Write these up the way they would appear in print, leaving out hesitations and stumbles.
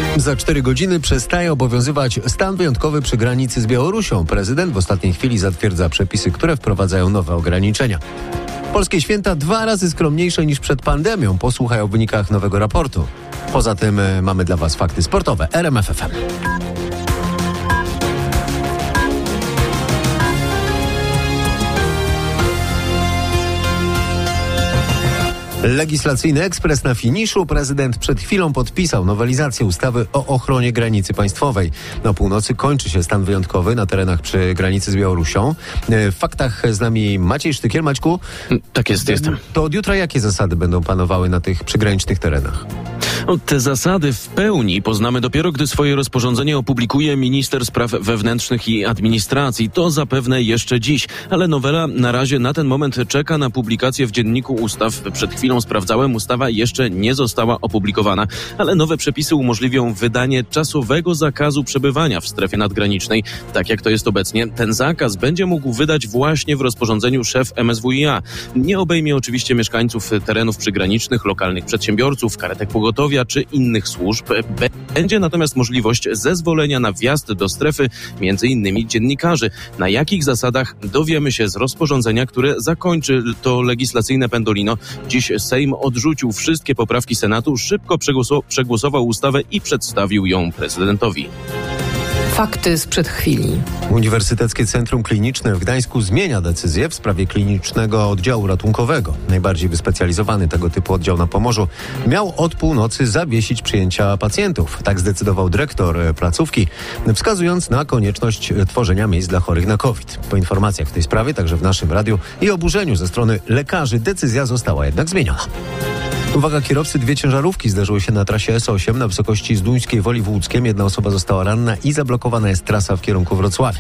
Za 4 godziny przestaje obowiązywać stan wyjątkowy przy granicy z Białorusią. Prezydent w ostatniej chwili zatwierdza przepisy, które wprowadzają nowe ograniczenia. Polskie święta 2 razy skromniejsze niż przed pandemią. Posłuchaj o wynikach nowego raportu. Poza tym mamy dla Was fakty sportowe. RMF FM. Legislacyjny ekspres na finiszu. Prezydent przed chwilą podpisał nowelizację ustawy o ochronie granicy państwowej. Na północy kończy się stan wyjątkowy na terenach przy granicy z Białorusią. W faktach z nami Maciej Sztykiel. Maćku? Tak jest, jestem. To od jutra jakie zasady będą panowały na tych przygranicznych terenach? Te zasady w pełni poznamy dopiero, gdy swoje rozporządzenie opublikuje minister spraw wewnętrznych i administracji. To zapewne jeszcze dziś, ale nowela na razie na ten moment czeka na publikację w Dzienniku Ustaw. Przed chwilą sprawdzałem, ustawa jeszcze nie została opublikowana, ale nowe przepisy umożliwią wydanie czasowego zakazu przebywania w strefie nadgranicznej. Tak jak to jest obecnie, ten zakaz będzie mógł wydać właśnie w rozporządzeniu szef MSWiA. Nie obejmie oczywiście mieszkańców terenów przygranicznych, lokalnych przedsiębiorców, karetek pogotowia czy innych służb. Będzie natomiast możliwość zezwolenia na wjazd do strefy, między innymi dziennikarzy. Na jakich zasadach dowiemy się z rozporządzenia, które zakończy to legislacyjne pendolino. Dziś Sejm odrzucił wszystkie poprawki Senatu, szybko przegłosował ustawę i przedstawił ją prezydentowi. Fakty sprzed chwili. Uniwersyteckie Centrum Kliniczne w Gdańsku zmienia decyzję w sprawie klinicznego oddziału ratunkowego. Najbardziej wyspecjalizowany tego typu oddział na Pomorzu miał od północy zawiesić przyjęcia pacjentów. Tak zdecydował dyrektor placówki, wskazując na konieczność tworzenia miejsc dla chorych na COVID. Po informacjach w tej sprawie, także w naszym radiu i oburzeniu ze strony lekarzy, decyzja została jednak zmieniona. Uwaga kierowcy, 2 ciężarówki zdarzyły się na trasie S8 na wysokości Zduńskiej Woli w Łódzkiem. 1 osoba została ranna i zablokowana jest trasa w kierunku Wrocławia.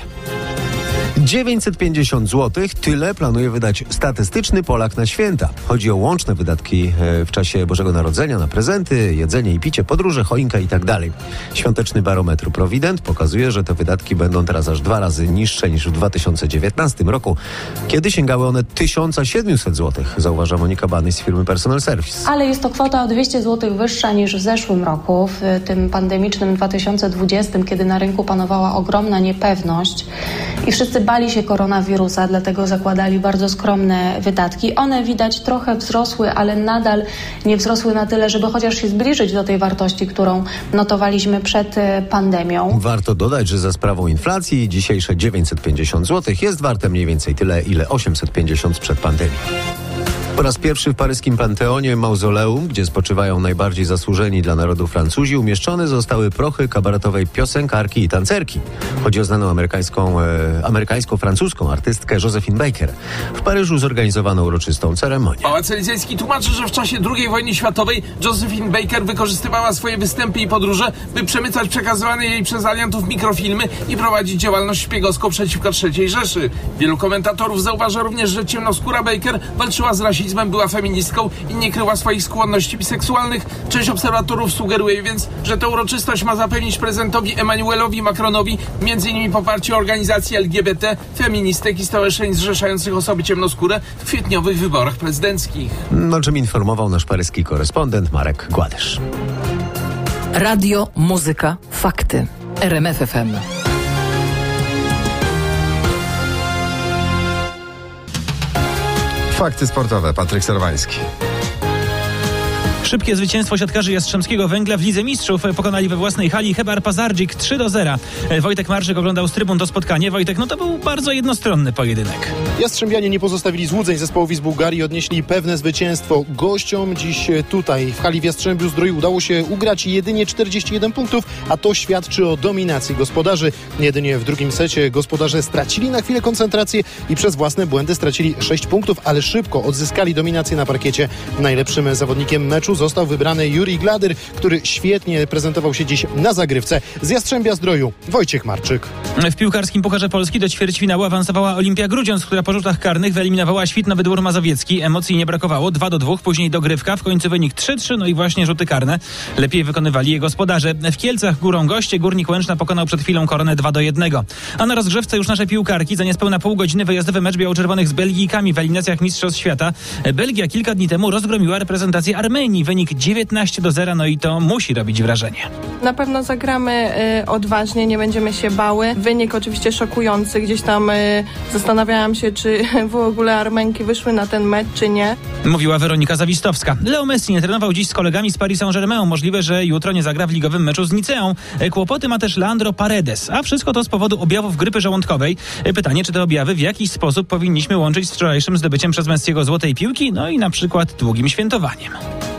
950 zł, tyle planuje wydać statystyczny Polak na święta. Chodzi o łączne wydatki w czasie Bożego Narodzenia na prezenty, jedzenie i picie, podróże, choinka i tak dalej. Świąteczny barometr Provident pokazuje, że te wydatki będą teraz aż 2 razy niższe niż w 2019 roku, kiedy sięgały one 1700 zł, zauważa Monika Bany z firmy Personal Service. Ale jest to kwota o 200 zł wyższa niż w zeszłym roku, w tym pandemicznym 2020, kiedy na rynku panowała ogromna niepewność i wszyscy bali się koronawirusa, dlatego zakładali bardzo skromne wydatki. One widać trochę wzrosły, ale nadal nie wzrosły na tyle, żeby chociaż się zbliżyć do tej wartości, którą notowaliśmy przed pandemią. Warto dodać, że za sprawą inflacji dzisiejsze 950 zł jest warte mniej więcej tyle, ile 850 sprzed pandemii. Po raz pierwszy w paryskim Panteonie Mauzoleum, gdzie spoczywają najbardziej zasłużeni dla narodu Francuzi, umieszczone zostały prochy kabaretowej piosenkarki i tancerki. Chodzi o znaną amerykańsko-francuską artystkę Josephine Baker. W Paryżu zorganizowano uroczystą ceremonię. Pałac Elizejski tłumaczy, że w czasie II wojny światowej Josephine Baker wykorzystywała swoje występy i podróże, by przemycać przekazywane jej przez aliantów mikrofilmy i prowadzić działalność szpiegowską przeciwko III Rzeszy. Wielu komentatorów zauważa również, że ciemnoskóra Baker walczyła z rasizmem, była feministką i nie kryła swoich skłonności biseksualnych. Część obserwatorów sugeruje więc, że tę uroczystość ma zapewnić prezydentowi Emmanuelowi Macronowi m.in. poparcie organizacji LGBT, feministek i stowarzyszeń zrzeszających osoby ciemnoskóre w kwietniowych wyborach prezydenckich. O czym informował nasz paryski korespondent Marek Gładysz. Radio, muzyka, fakty. RMF FM. Fakty sportowe. Patryk Serwański. Szybkie zwycięstwo siatkarzy Jastrzębskiego Węgla w Lidze Mistrzów. Pokonali we własnej hali Hebar Pazardzik 3-0. Wojtek Marczyk oglądał z trybun to spotkanie. Wojtek, to był bardzo jednostronny pojedynek. Jastrzębianie nie pozostawili złudzeń zespołowi z Bułgarii, odnieśli pewne zwycięstwo. Gościom dziś tutaj w hali w Jastrzębiu-Zdrój udało się ugrać jedynie 41 punktów, a to świadczy o dominacji gospodarzy. Jedynie w drugim secie gospodarze stracili na chwilę koncentrację i przez własne błędy stracili 6 punktów, ale szybko odzyskali dominację na parkiecie. Najlepszym zawodnikiem meczu został wybrany Jurij Gladyr, który świetnie prezentował się dziś na zagrywce. Z Jastrzębia-Zdroju Wojciech Marczyk. W piłkarskim Pucharze Polski do ćwierćfinału awansowała Olimpia Grudziądz, która po rzutach karnych wyeliminowała Świtno Wydwór Mazowiecki. Emocji nie brakowało, 2-2, później dogrywka, w końcu wynik 3-3, i właśnie rzuty karne. Lepiej wykonywali je gospodarze. W Kielcach górą goście, Górnik Łęczna pokonał przed chwilą Koronę 2-1. A na rozgrzewce już nasze piłkarki. Za niespełna pół godziny wyjazdowy mecz biało-czerwonych z Belgijkami w eliminacjach Mistrzostw Świata. Belgia kilka dni temu rozgromiła reprezentację Armenii. Wynik 19-0, i to musi robić wrażenie. Na pewno zagramy odważnie, nie będziemy się bały. Wynik oczywiście szokujący. Gdzieś tam zastanawiałam się, czy w ogóle Armenki wyszły na ten mecz, czy nie. Mówiła Weronika Zawistowska. Leo Messi nie trenował dziś z kolegami z Paris Saint-Germain. Możliwe, że jutro nie zagra w ligowym meczu z Niceą. Kłopoty ma też Leandro Paredes, a wszystko to z powodu objawów grypy żołądkowej. Pytanie, czy te objawy w jakiś sposób powinniśmy łączyć z wczorajszym zdobyciem przez Messiego złotej piłki, no i na przykład długim świętowaniem.